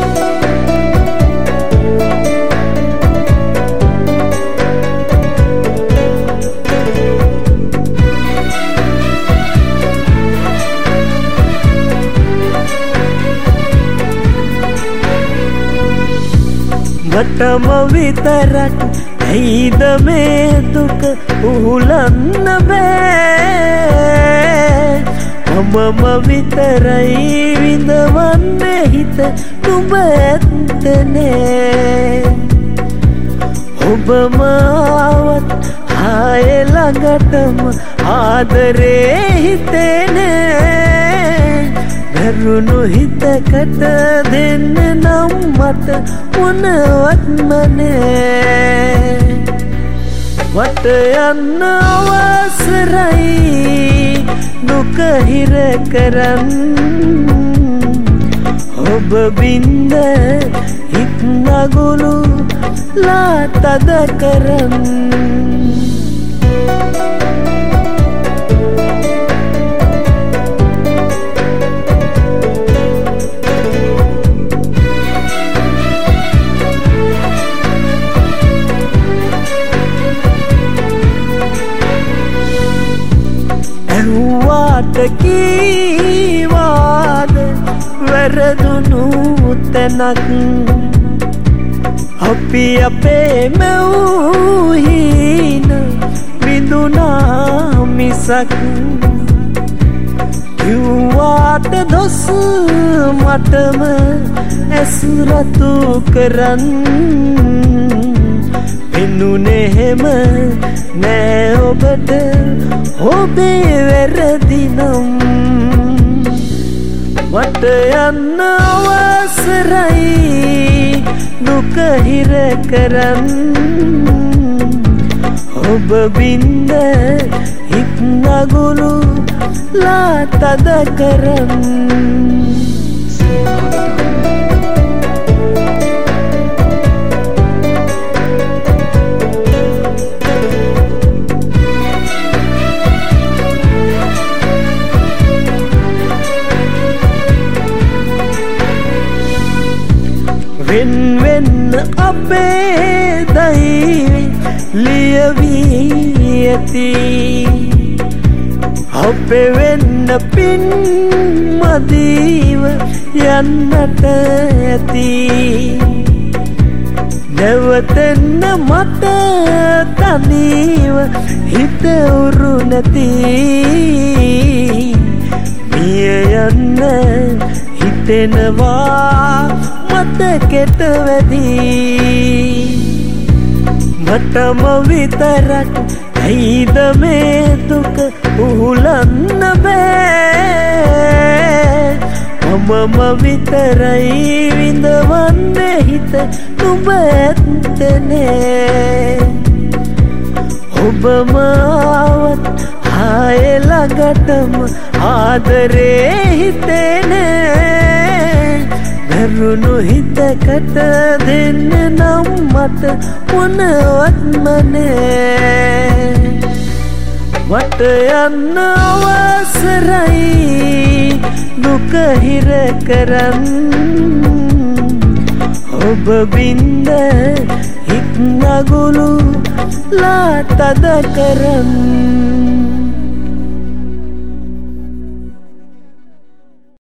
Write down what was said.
මටම විතරක් ඇයිද මේ දුක උහුලන්න බෑ මමම විතරයි විඳවන්නේ හිත නුඹ ඇත්තනේ ඔබම ආවත් ආයේ ළඟටම ආදරේ හිතෙනේ දරුණු හිතකට දෙන්න නම් මට මොනවත්ම නෑ මට යන්න අවසරයි දුක හිර කරන් ඔබ බින්ද හිත් නගුළු ලා තද කරන් කීවාද වැරදුණු තැනක් අපි අපේම වූහින විඳුනා මිසක් කිව්වාට දොස් මටම ඇසුරතු කරන් පෙනුනේහෙම නෑ ඔබට ඔබේ වැරදිනම් මට යන්න අවසරයි දුක හිර කරන් ඔබ බින්ද හිත් නගුළු ලා තද කරන් වෙන්න අපේ දෛවි ලියවී ඇති අපේ වෙන්න පින් මදීව යන්නට ඇති නැවතෙන්න මට තනිව හිත උරු නැති මිය යන්න හිතෙනවා මතකෙට වැදී මටම විතරක් ඇයිද මේ දුක උහුලන්න බෑ මමම විතරයි විඳවන්නේ හිත නුඹ ඇත්තනේ ඔබම ආවත් ආයේ ළඟටම ආදරේ හිතෙනේ දරුණු හිතකට දෙන්න නම් මට මොනවත්ම නෑ මට යන්න අවසරයි දුක හිර කරන් ඔබ බින්ද හිත් නගුළු ලා තද කරන්